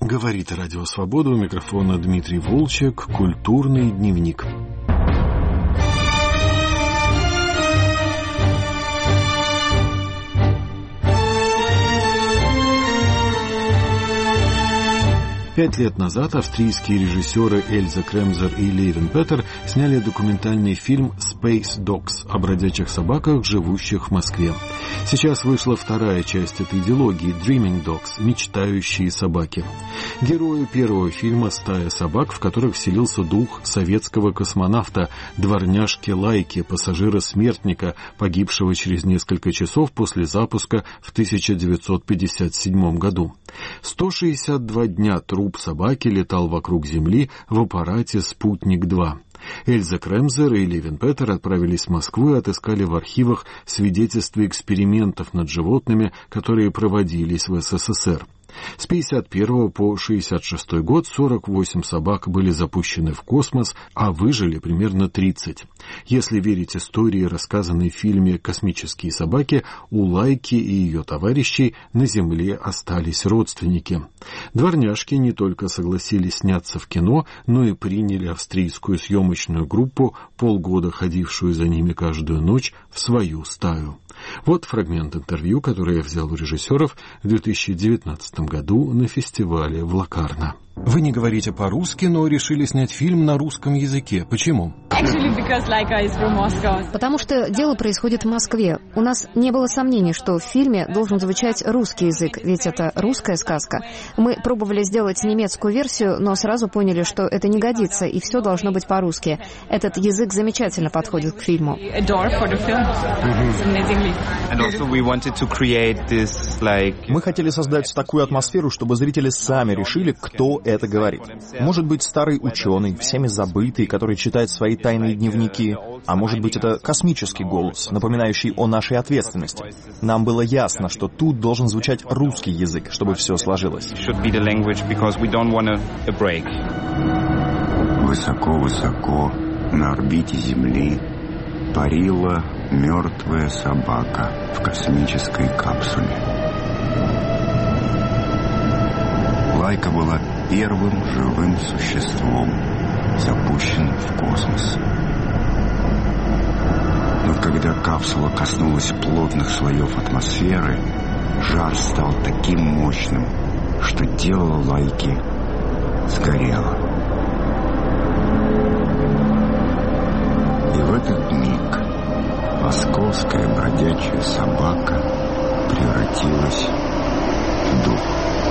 Говорит Радио Свобода, у микрофона Дмитрий Волчек, «Культурный дневник». Пять лет назад австрийские режиссеры Эльза Кремзер и Левин Петер сняли документальный фильм «Space Dogs» о бродячих собаках, живущих в Москве. Сейчас вышла вторая часть этой дилогии «Dreaming Dogs» — «Мечтающие собаки». Герои первого фильма — стая собак, в которых вселился дух советского космонавта, дворняжки Лайки, пассажира-смертника, погибшего через несколько часов после запуска в 1957 году. 162 дня труп собаки летал вокруг Земли в аппарате «Спутник-2». Эльза Кремзер и Левин Петер отправились в Москву и отыскали в архивах свидетельства экспериментов над животными, которые проводились в СССР. С 1951 по 1966 год 48 собак были запущены в космос, а выжили примерно 30. Если верить истории, рассказанной в фильме «Космические собаки», у Лайки и ее товарищей на Земле остались родственники. Дворняжки не только согласились сняться в кино, но и приняли австрийскую съемочную группу, полгода ходившую за ними каждую ночь, в свою стаю. Вот фрагмент интервью, которое я взял у режиссеров в 2019 году на фестивале в Локарно. Вы не говорите по-русски, но решили снять фильм на русском языке. Почему? Потому что дело происходит в Москве. У нас не было сомнений, что в фильме должен звучать русский язык, ведь это русская сказка. Мы пробовали сделать немецкую версию, но сразу поняли, что это не годится, и все должно быть по-русски. Этот язык замечательно подходит к фильму. Мы хотели создать такую атмосферу, чтобы зрители сами решили, кто это говорит. Может быть, старый ученый, всеми забытый, который читает свои тайные дневники, а может быть, это космический голос, напоминающий о нашей ответственности. Нам было ясно, что тут должен звучать русский язык, чтобы все сложилось. Высоко-высоко на орбите Земли парила мертвая собака в космической капсуле. Лайка была первым живым существом, запущенным в космос. Но когда капсула коснулась плотных слоев атмосферы, жар стал таким мощным, что тело Лайки сгорело. И в этот миг московская бродячая собака превратилась в дух.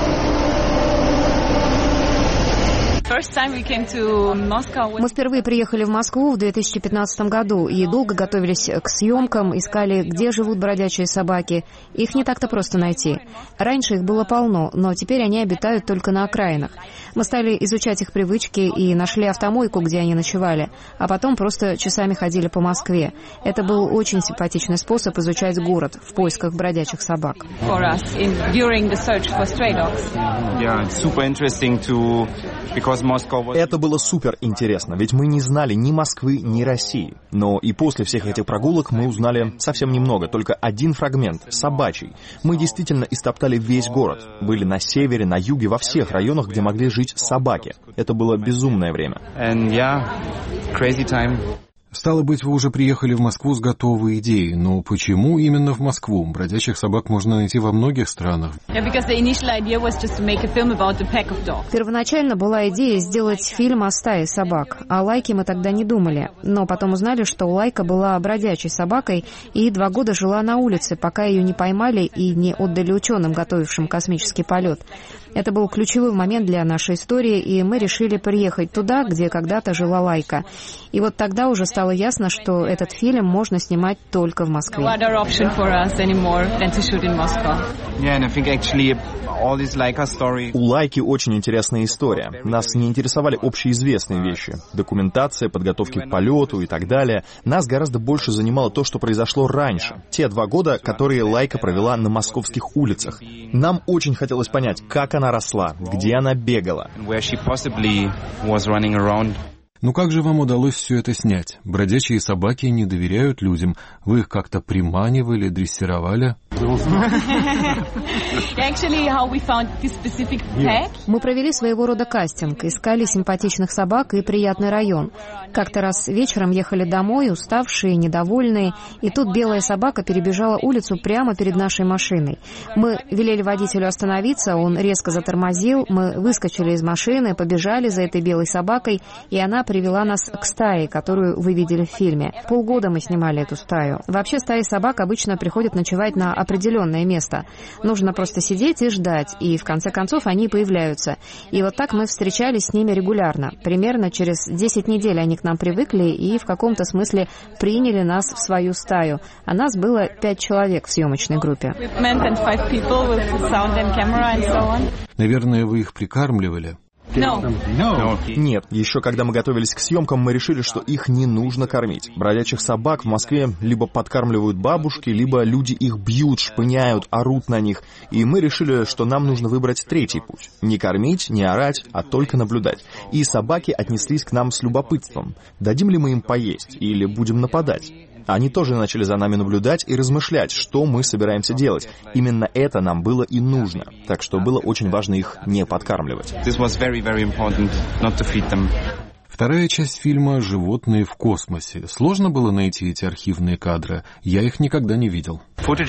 Мы впервые приехали в Москву в 2015 году и долго готовились к съемкам, искали, где живут бродячие собаки. Их не так-то просто найти. Раньше их было полно, но теперь они обитают только на окраинах. Мы стали изучать их привычки и нашли автомойку, где они ночевали, а потом просто часами ходили по Москве. Это был очень симпатичный способ изучать город в поисках бродячих собак. Это было супер интересно, ведь мы не знали ни Москвы, ни России. Но и после всех этих прогулок мы узнали совсем немного, только один фрагмент, собачий. Мы действительно истоптали весь город. Были на севере, на юге, во всех районах, где могли жить собаки. Это было безумное время. Стало быть, вы уже приехали в Москву с готовой идеей, но почему именно в Москву? Бродячих собак можно найти во многих странах. Первоначально была идея сделать фильм о стае собак. О Лайке мы тогда не думали. Но потом узнали, что Лайка была бродячей собакой и 2 года жила на улице, пока ее не поймали и не отдали ученым, готовившим космический полет. Это был ключевой момент для нашей истории, и мы решили приехать туда, где когда-то жила Лайка. И вот тогда уже стало ясно, что этот фильм можно снимать только в Москве. У Лайки очень интересная история. Нас не интересовали общеизвестные вещи. Документация, подготовки к полету и так далее. Нас гораздо больше занимало то, что произошло раньше. Те 2 года, которые Лайка провела на московских улицах. Нам очень хотелось понять, как она росла, где она бегала. Ну как же вам удалось все это снять? Бродячие собаки не доверяют людям. Вы их как-то приманивали, дрессировали? Мы провели своего рода кастинг, искали симпатичных собак и приятный район. Как-то раз вечером ехали домой, уставшие, недовольные, и тут белая собака перебежала улицу прямо перед нашей машиной. Мы велели водителю остановиться, он резко затормозил, мы выскочили из машины, побежали за этой белой собакой, и она привела нас к стае, которую вы видели в фильме. Полгода мы снимали эту стаю. Вообще стаи собак обычно приходят ночевать на определенное место. Нужно просто сидеть и ждать, и в конце концов они появляются. И вот так мы встречались с ними регулярно. Примерно через 10 недель они к нам привыкли и в каком-то смысле приняли нас в свою стаю. А нас было 5 человек в съемочной группе. Наверное, вы их прикармливали? Нет, еще когда мы готовились к съемкам, мы решили, что их не нужно кормить. Бродячих собак в Москве либо подкармливают бабушки, либо люди их бьют, шпыняют, орут на них. И мы решили, что нам нужно выбрать третий путь. Не кормить, не орать, а только наблюдать. И собаки отнеслись к нам с любопытством. Дадим ли мы им поесть или будем нападать? Они тоже начали за нами наблюдать и размышлять, что мы собираемся делать. Именно это нам было и нужно. Так что было очень важно их не подкармливать. Вторая часть фильма «Животные в космосе». Сложно было найти эти архивные кадры? Я их никогда не видел.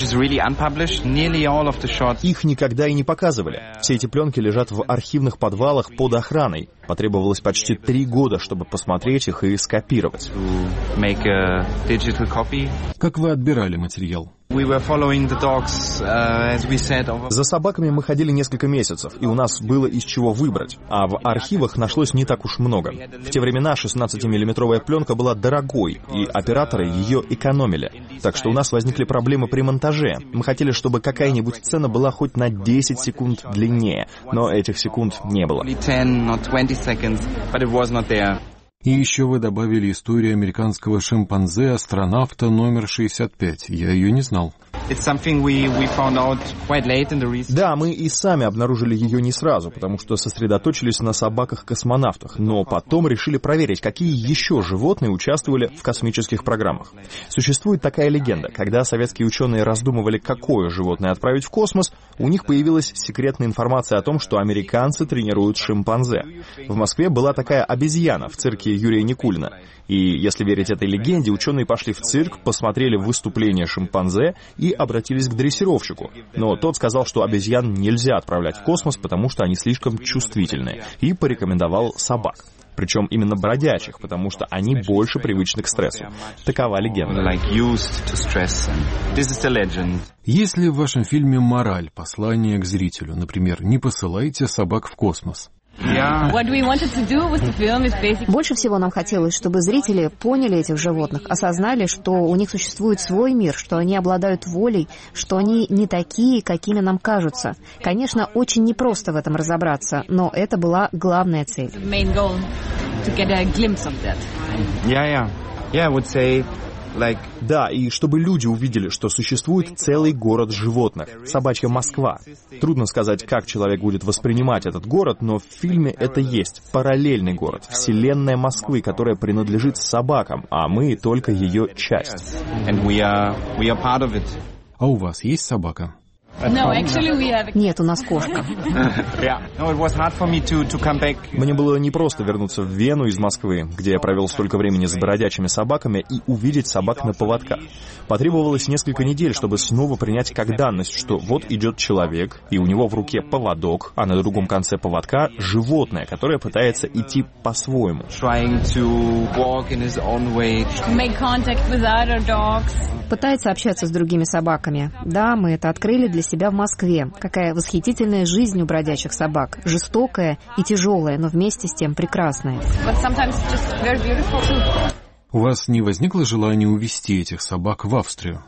Их никогда и не показывали. Все эти пленки лежат в архивных подвалах под охраной. Потребовалось почти 3 года, чтобы посмотреть их и скопировать. Как вы отбирали материал? За собаками мы ходили несколько месяцев, и у нас было из чего выбрать. А в архивах нашлось не так уж много. В те времена 16-миллиметровая пленка была дорогой, и операторы ее экономили. Так что у нас возникли проблемы при монтаже. Мы хотели, чтобы какая-нибудь сцена была хоть на 10 секунд длиннее, но этих секунд не было. И еще вы добавили историю американского шимпанзе-астронавта номер 65. Я ее не знал. Да, мы и сами обнаружили ее не сразу, потому что сосредоточились на собаках-космонавтах, но потом решили проверить, какие еще животные участвовали в космических программах. Существует такая легенда: когда советские ученые раздумывали, какое животное отправить в космос, у них появилась секретная информация о том, что американцы тренируют шимпанзе. В Москве была такая обезьяна в цирке Юрия Никулина. И, если верить этой легенде, ученые пошли в цирк, посмотрели выступление шимпанзе и обратились к дрессировщику. Но тот сказал, что обезьян нельзя отправлять в космос, потому что они слишком чувствительные, и порекомендовал собак. Причем именно бродячих, потому что они больше привычны к стрессу. Такова легенда. Есть ли в вашем фильме мораль, послание к зрителю? Например, не посылайте собак в космос. Больше всего нам хотелось, чтобы зрители поняли этих животных, осознали, что у них существует свой мир, что они обладают волей, что они не такие, какими нам кажутся. Конечно, очень непросто в этом разобраться, но это была главная цель. Да, и чтобы люди увидели, что существует целый город животных, собачья Москва. Трудно сказать, как человек будет воспринимать этот город, но в фильме это есть параллельный город, вселенная Москвы, которая принадлежит собакам, а мы только ее часть. А у вас есть собака? Нет, у нас кошка. Мне было непросто вернуться в Вену из Москвы, где я провел столько времени с бродячими собаками, и увидеть собак на поводках. Потребовалось несколько недель, чтобы снова принять как данность, что вот идет человек, и у него в руке поводок, а на другом конце поводка животное, которое пытается идти по-своему. Пытается общаться с другими собаками. Да, мы это открыли для себя в Москве. Какая восхитительная жизнь у бродячих собак. Жестокая и тяжелая, но вместе с тем прекрасная. У вас не возникло желания увезти этих собак в Австрию?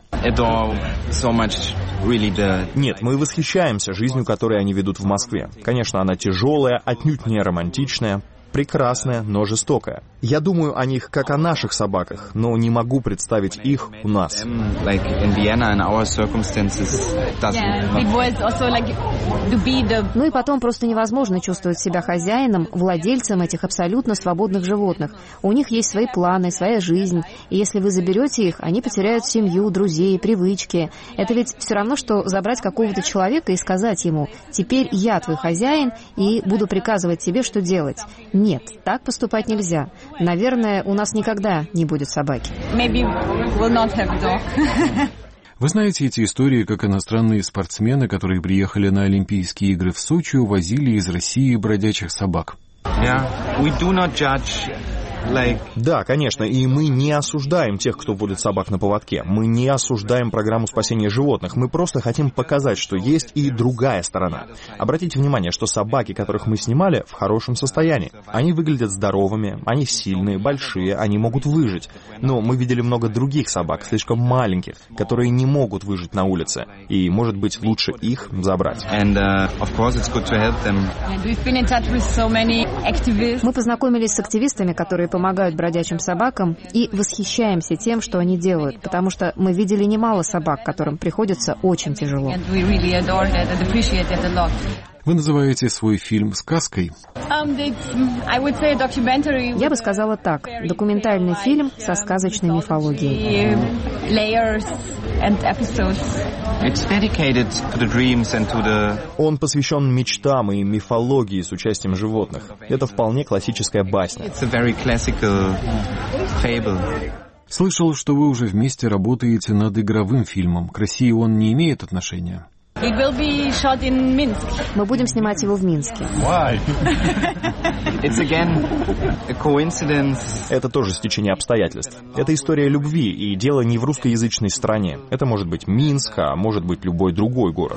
Нет, мы восхищаемся жизнью, которую они ведут в Москве. Конечно, она тяжелая, отнюдь не романтичная. прекрасная, но жестокая. Я думаю о них как о наших собаках, но не могу представить их у нас. Ну и потом просто невозможно чувствовать себя хозяином, владельцем этих абсолютно свободных животных. У них есть свои планы, своя жизнь, и если вы заберете их, они потеряют семью, друзей, привычки. Это ведь все равно, что забрать какого-то человека и сказать ему: «Теперь я твой хозяин и буду приказывать тебе, что делать». Нет, так поступать нельзя. Наверное, у нас никогда не будет собаки. Вы знаете эти истории, как иностранные спортсмены, которые приехали на Олимпийские игры в Сочи, увозили из России бродячих собак? Да, конечно, и мы не осуждаем тех, кто водит собак на поводке. Мы не осуждаем программу спасения животных. Мы просто хотим показать, что есть и другая сторона. Обратите внимание, что собаки, которых мы снимали, в хорошем состоянии. Они выглядят здоровыми, они сильные, большие, они могут выжить. Но мы видели много других собак, слишком маленьких, которые не могут выжить на улице. И, может быть, лучше их забрать. Мы познакомились с активистами, которые помогают бродячим собакам, и восхищаемся тем, что они делают, потому что мы видели немало собак, которым приходится очень тяжело. Вы называете свой фильм сказкой? Я бы сказала так. Документальный фильм со сказочной мифологией. Он посвящен мечтам и мифологии с участием животных. Это вполне классическая басня. Слышал, что вы уже вместе работаете над игровым фильмом. К России он не имеет отношения? Мы будем снимать его в Минске. Это тоже стечение обстоятельств. Это история любви, и дело не в русскоязычной стране. Это может быть Минск, а может быть любой другой город.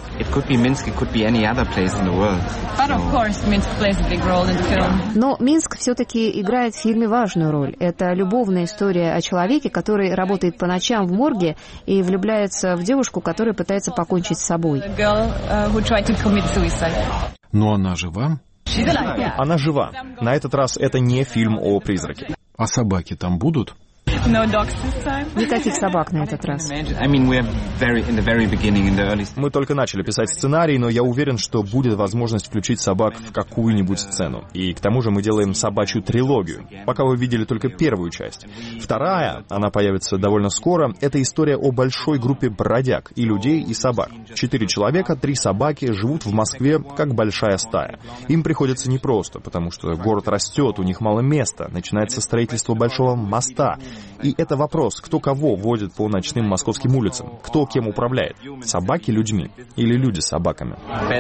Но Минск все-таки играет в фильме важную роль. Это любовная история о человеке, который работает по ночам в морге и влюбляется в девушку, которая пытается покончить с собой. Но она жива? Она жива. На этот раз это не фильм о призраке. А собаки там будут? Никаких собак на этот раз. Мы только начали писать сценарий, но я уверен, что будет возможность включить собак в какую-нибудь сцену. И к тому же мы делаем собачью трилогию. Пока вы видели только первую часть. Вторая, она появится довольно скоро, это история о большой группе бродяг, и людей, и собак. 4 человека, 3 собаки живут в Москве как большая стая. Им приходится непросто, потому что город растет, у них мало места, начинается строительство большого моста. И это вопрос, кто кого водит по ночным московским улицам, кто кем управляет, собаки людьми или люди собаками.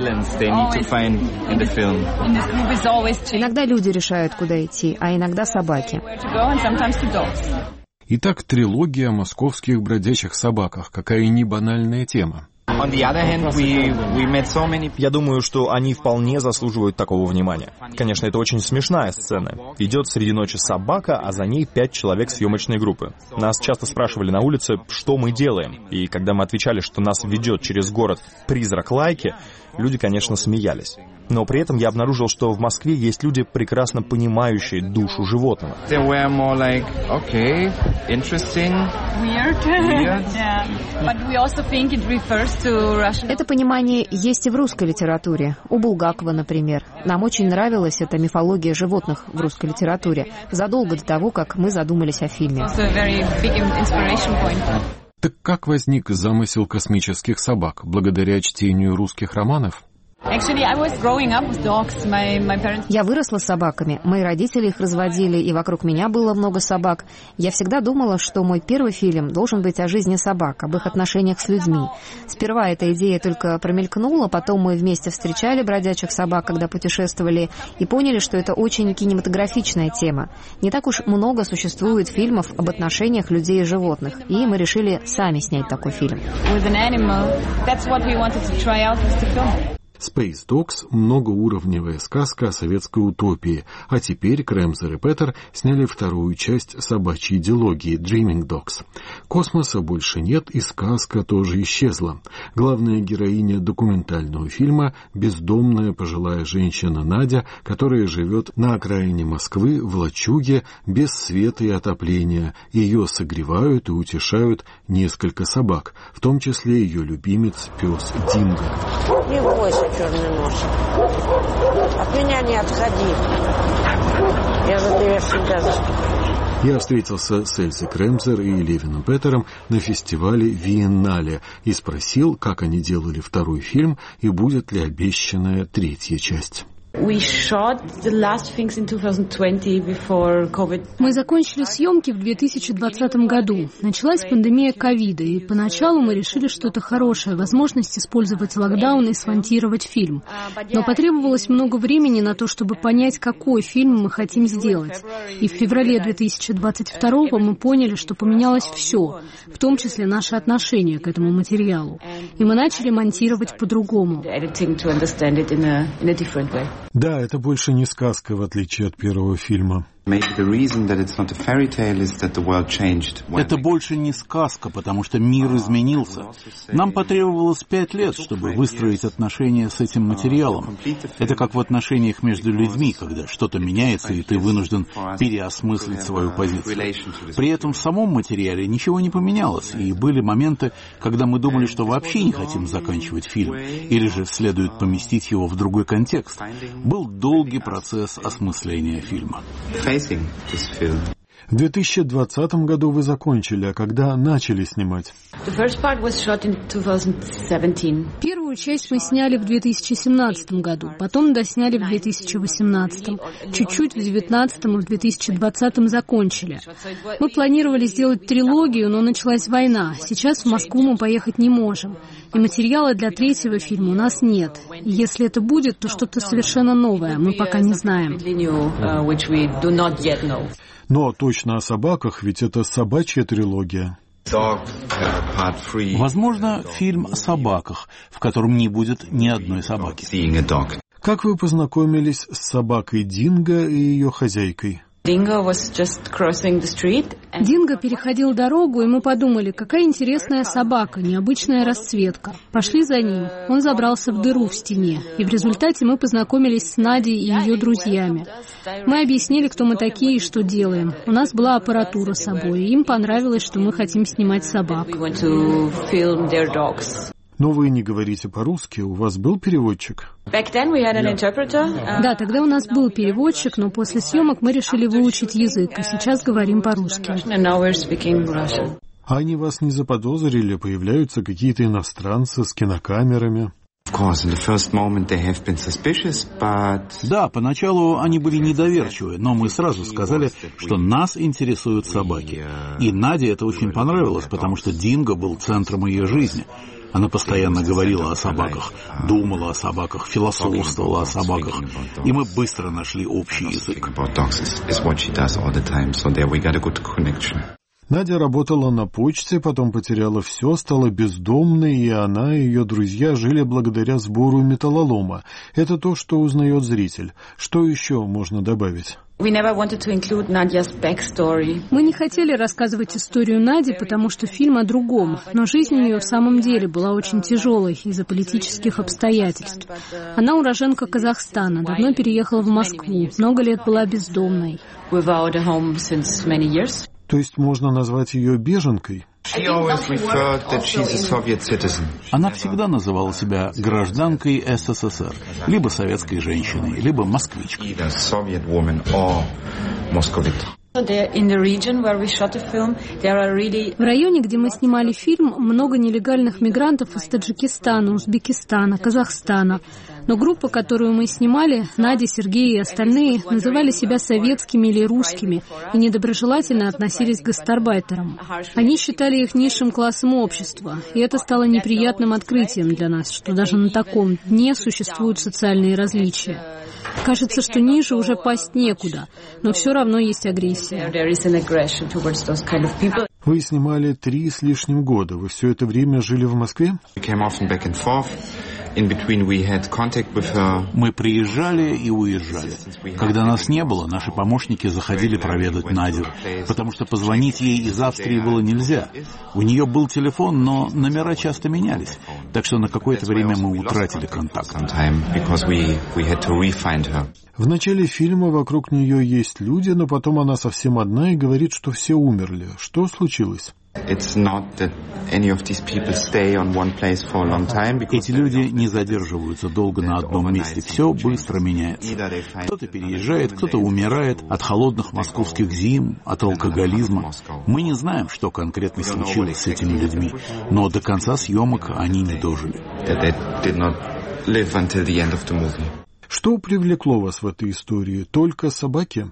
Иногда люди решают, куда идти, а иногда собаки. Итак, трилогия о московских бродячих собаках. Какая не банальная тема. Я думаю, что они вполне заслуживают такого внимания. Конечно, это очень смешная сцена. Идет среди ночи собака, а за ней 5 человек съемочной группы. Нас часто спрашивали на улице, что мы делаем. И когда мы отвечали, что нас ведет через город призрак Лайки, люди, конечно, смеялись. Но при этом я обнаружил, что в Москве есть люди, прекрасно понимающие душу животного. Это понимание есть и в русской литературе. У Булгакова, например. Нам очень нравилась эта мифология животных в русской литературе, задолго до того, как мы задумались о фильме. Так как возник замысел космических собак? Благодаря чтению русских романов? Я выросла с собаками. Мои родители их разводили, и вокруг меня было много собак. Я всегда думала, что мой первый фильм должен быть о жизни собак, об их отношениях с людьми. Сперва эта идея только промелькнула, потом мы вместе встречали бродячих собак, когда путешествовали, и поняли, что это очень кинематографичная тема. Не так уж много существует фильмов об отношениях людей и животных, и мы решили сами снять такой фильм. Space Dogs — многоуровневая сказка о советской утопии, а теперь Кремзер и Петер сняли вторую часть собачьей дилогии Dreaming Dogs. Космоса больше нет, и сказка тоже исчезла. Главная героиня документального фильма — бездомная пожилая женщина Надя, которая живет на окраине Москвы в лачуге без света и отопления. Ее согревают и утешают несколько собак, в том числе ее любимец пес Динго. Не бойся, черный нож. От меня не отходи. Я за тебя всегда заступлю. Я встретился с Эльзой Кремзер и Левином Петером на фестивале Виеннале и спросил, как они делали второй фильм и будет ли обещанная третья часть. Мы закончили съемки в 2020 году. Началась пандемия ковида, и поначалу мы решили, что это хорошая возможность использовать локдаун и смонтировать фильм. Но потребовалось много времени на то, чтобы понять, какой фильм мы хотим сделать. И в феврале 2022 мы поняли, что поменялось все, в том числе наше отношение к этому материалу. И мы начали монтировать по-другому. Да, это больше не сказка, в отличие от первого фильма. Это больше не сказка, потому что мир изменился. Нам потребовалось 5 лет, чтобы выстроить отношения с этим материалом. Это как в отношениях между людьми, когда что-то меняется, и ты вынужден переосмыслить свою позицию. При этом в самом материале ничего не поменялось, и были моменты, когда мы думали, что вообще не хотим заканчивать фильм, или же следует поместить его в другой контекст. Был долгий процесс осмысления фильма. В 2020 году вы закончили, а когда начали снимать? Первую часть мы сняли в 2017 году, потом досняли в 2018, чуть-чуть в 2019 и в 2020 закончили. Мы планировали сделать трилогию, но началась война. Сейчас в Москву мы поехать не можем. И материала для третьего фильма у нас нет. И если это будет, то что-то совершенно новое, мы пока не знаем. Но точно о собаках, ведь это собачья трилогия. Возможно, фильм о собаках, в котором не будет ни одной собаки. Как вы познакомились с собакой Динго и ее хозяйкой? Динго переходил дорогу, и мы подумали, какая интересная собака, необычная расцветка. Пошли за ним. Он забрался в дыру в стене. И в результате мы познакомились с Надей и ее друзьями. Мы объяснили, кто мы такие и что делаем. У нас была аппаратура с собой, и им понравилось, что мы хотим снимать собак. Но вы не говорите по-русски, у вас был переводчик? Да, тогда у нас был переводчик, но после съемок мы решили выучить язык, и сейчас говорим по-русски. А они вас не заподозрили? Появляются какие-то иностранцы с кинокамерами? Да, поначалу они были недоверчивы, но мы сразу сказали, что нас интересуют собаки. И Наде это очень понравилось, потому что Динго был центром ее жизни. Она постоянно говорила о собаках, думала о собаках, философствовала о собаках, и мы быстро нашли общий язык. Надя работала на почте, потом потеряла все, стала бездомной, и она и ее друзья жили благодаря сбору металлолома. Это то, что узнает зритель. Что еще можно добавить? Мы не хотели рассказывать историю Нади, потому что фильм о другом, но жизнь у нее в самом деле была очень тяжелой из-за политических обстоятельств. Она уроженка Казахстана, давно переехала в Москву, много лет была бездомной. То есть можно назвать ее беженкой? Она всегда называла себя гражданкой СССР, либо советской женщиной, либо москвичкой. В районе, где мы снимали фильм, много нелегальных мигрантов из Таджикистана, Узбекистана, Казахстана. Но группа, которую мы снимали, Надя, Сергей и остальные, называли себя советскими или русскими и недоброжелательно относились к гастарбайтерам. Они считали их низшим классом общества, и это стало неприятным открытием для нас, что даже на таком дне существуют социальные различия. Кажется, что ниже уже пасть некуда, но все равно есть агрессия. Вы снимали 3 с лишним года. Вы все это время жили в Москве? Мы приезжали и уезжали. Когда нас не было, наши помощники заходили проведать Надю, потому что позвонить ей из Австрии было нельзя. У нее был телефон, но номера часто менялись, так что на какое-то время мы утратили контакт. В начале фильма вокруг нее есть люди, но потом она совсем одна и говорит, что все умерли. Что случилось? Эти люди не задерживаются долго на одном месте. Все быстро меняется. Кто-то переезжает, кто-то умирает от холодных московских зим, от алкоголизма. Мы не знаем, что конкретно случилось с этими людьми, но до конца съемок они не дожили. Что привлекло вас в этой истории? Только собаки?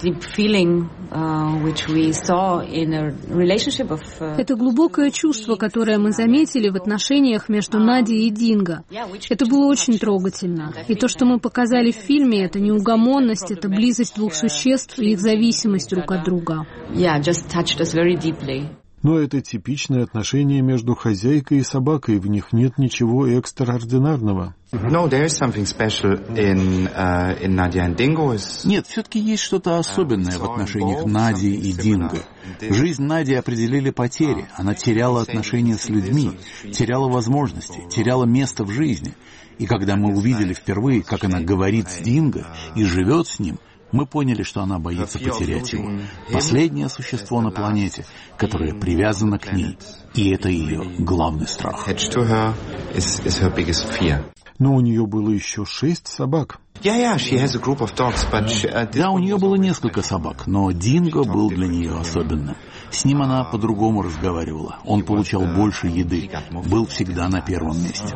Это глубокое чувство, которое мы заметили в отношениях между Надей и Динго. Это было очень трогательно. И то, что мы показали в фильме, это неугомонность, это близость двух существ и их зависимость друг от друга. Но это типичное отношение между хозяйкой и собакой, в них нет ничего экстраординарного. Нет, все-таки есть что-то особенное в отношениях Нади и Динго. Жизнь Нади определили потери. Она теряла отношения с людьми, теряла возможности, теряла место в жизни. И когда мы увидели впервые, как она говорит с Динго и живет с ним, мы поняли, что она боится потерять его. Последнее существо на планете, которое привязано к ней. И это ее главный страх. Но у нее было еще 6 собак. Да, у нее было несколько собак, но Динго был для нее особенным. С ним она по-другому разговаривала. Он получал больше еды, был всегда на первом месте.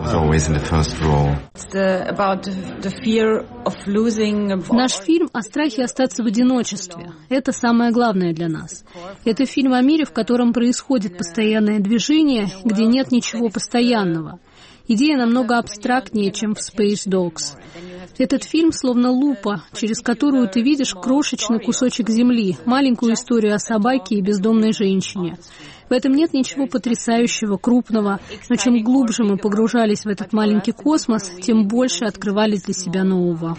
Наш фильм о страхе остаться в одиночестве. Это самое главное для нас. Это фильм о мире, в котором происходит постоянное движение, где нет ничего постоянного. Идея намного абстрактнее, чем в Space Dogs. Этот фильм словно лупа, через которую ты видишь крошечный кусочек земли, маленькую историю о собаке и бездомной женщине. В этом нет ничего потрясающего, крупного, но чем глубже мы погружались в этот маленький космос, тем больше открывались для себя нового.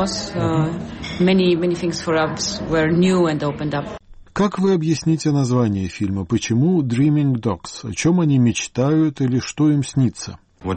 Как вы объясните название фильма? Почему Dreaming Dogs? О чем они мечтают или что им снится? Мы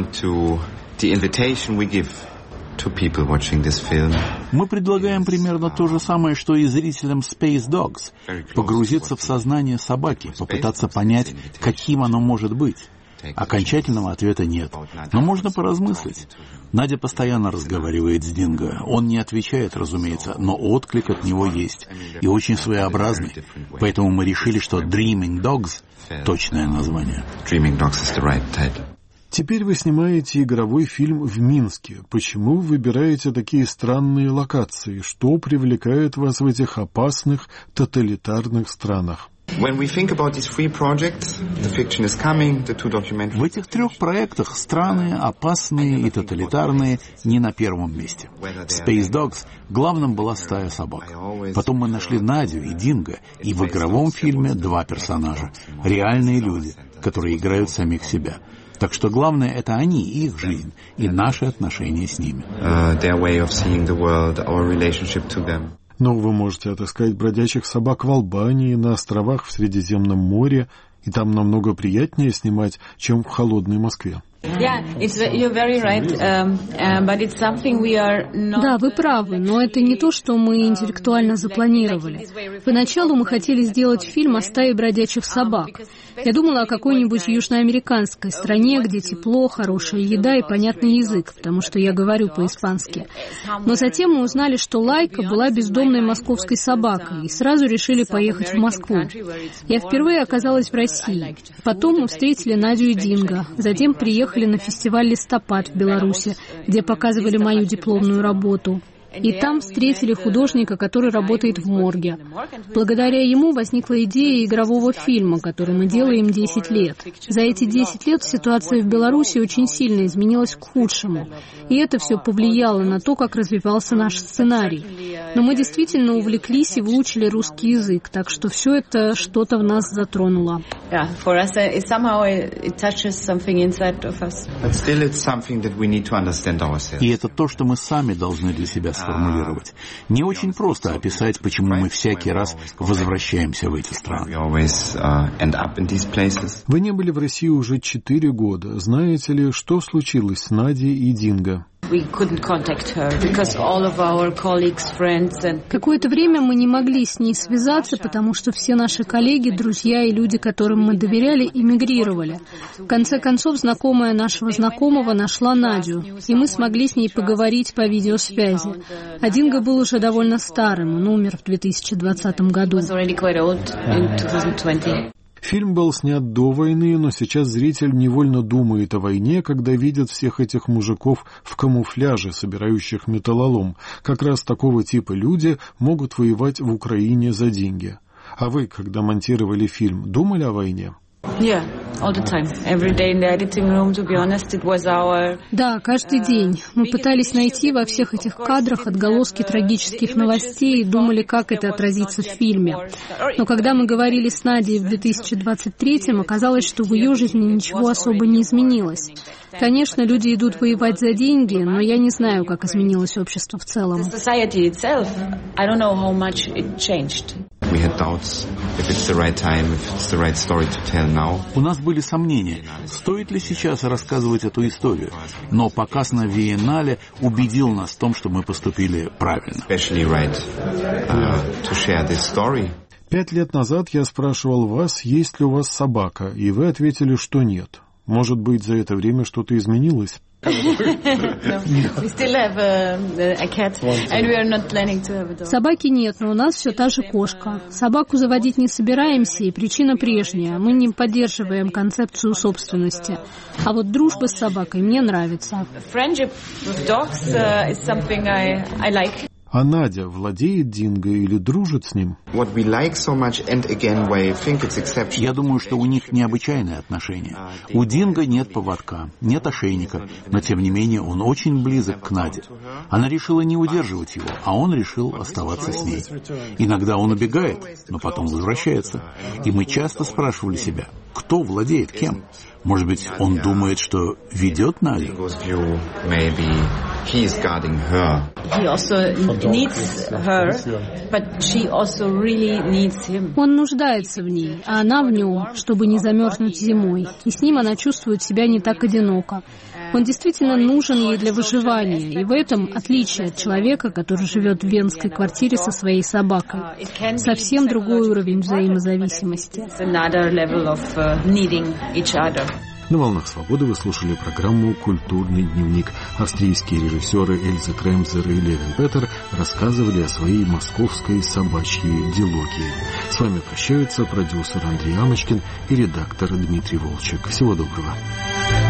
предлагаем примерно то же самое, что и зрителям Space Dogs. Погрузиться в сознание собаки, попытаться понять, каким оно может быть. Окончательного ответа нет, но можно поразмыслить. Надя постоянно разговаривает с Динго. Он не отвечает, разумеется, но отклик от него есть. И очень своеобразный. Поэтому мы решили, что Dreaming Dogs — точное название. Теперь вы снимаете игровой фильм в Минске. Почему вы выбираете такие странные локации? Что привлекает вас в этих опасных, тоталитарных странах? В этих 3 проектах страны, опасные и тоталитарные, не на первом месте. В Space Dogs главным была стая собак. Потом мы нашли Надю и Динго, и в игровом фильме 2 персонажа. Реальные люди, которые играют самих себя. Так что главное — это они, их жизнь, и наши отношения с ними. Но вы можете отыскать бродячих собак в Албании, на островах в Средиземном море, и там намного приятнее снимать, чем в холодной Москве. Да, вы правы, но это не то, что мы интеллектуально запланировали. Поначалу мы хотели сделать фильм о стае бродячих собак. Я думала о какой-нибудь южноамериканской стране, где тепло, хорошая еда и понятный язык, потому что я говорю по-испански. Но затем мы узнали, что Лайка была бездомной московской собакой, и сразу решили поехать в Москву. Я впервые оказалась в России. Потом мы встретили Надю и Динго, затем приехали на фестиваль «Листопад» в Беларуси, где показывали мою дипломную работу. И там встретили художника, который работает в морге. Благодаря ему возникла идея игрового фильма, который мы делаем 10 лет. За эти 10 лет ситуация в Беларуси очень сильно изменилась к худшему. И это все повлияло на то, как развивался наш сценарий. Но мы действительно увлеклись и выучили русский язык, так что все это что-то в нас затронуло. И это то, что мы сами должны для себя сформулировать. Не очень просто описать, почему мы всякий раз возвращаемся в эти страны. Вы не были в России уже 4 года. Знаете ли, что случилось с Надей и Динго? Какое-то время мы не могли с ней связаться, потому что все наши коллеги, друзья и люди, которым мы доверяли, эмигрировали. В конце концов, знакомая нашего знакомого нашла Надю, и мы смогли с ней поговорить по видеосвязи. А Динго был уже довольно старым, он умер в 2020 году. Фильм был снят до войны, но сейчас зритель невольно думает о войне, когда видит всех этих мужиков в камуфляже, собирающих металлолом. Как раз такого типа люди могут воевать в Украине за деньги. А вы, когда монтировали фильм, думали о войне? Да, каждый день. Мы пытались найти во всех этих кадрах отголоски трагических новостей и думали, как это отразится в фильме. Но когда мы говорили с Надей в 2023-м, оказалось, что в ее жизни ничего особо не изменилось. Конечно, люди идут воевать за деньги, но я не знаю, как изменилось общество в целом. У нас были сомнения, стоит ли сейчас рассказывать эту историю, но показ на Виеннале убедил нас в том, что мы поступили правильно. 5 лет назад я спрашивал вас, есть ли у вас собака, и вы ответили, что нет. Может быть, за это время что-то изменилось? Собаки нет, но у нас все та же кошка. Собаку заводить не собираемся, и причина прежняя. Мы не поддерживаем концепцию собственности. А вот дружба с собакой мне нравится. А Надя владеет Динго или дружит с ним? Я думаю, что у них необычайные отношения. У Динго нет поводка, нет ошейника, но тем не менее он очень близок к Наде. Она решила не удерживать его, а он решил оставаться с ней. Иногда он убегает, но потом возвращается. И мы часто спрашивали себя, кто владеет кем? Может быть, он думает, что ведет Надю? Он нуждается в ней, а она в нем, чтобы не замерзнуть зимой. И с ним она чувствует себя не так одиноко. Он действительно нужен ей для выживания, и в этом отличие от человека, который живет в венской квартире со своей собакой. Совсем другой уровень взаимозависимости. На «Волнах Свободы» вы слушали программу «Культурный дневник». Австрийские режиссеры Эльза Кремзер и Левин Петер рассказывали о своей московской собачьей дилогии. С вами прощаются продюсер Андрей Амочкин и редактор Дмитрий Волчек. Всего доброго.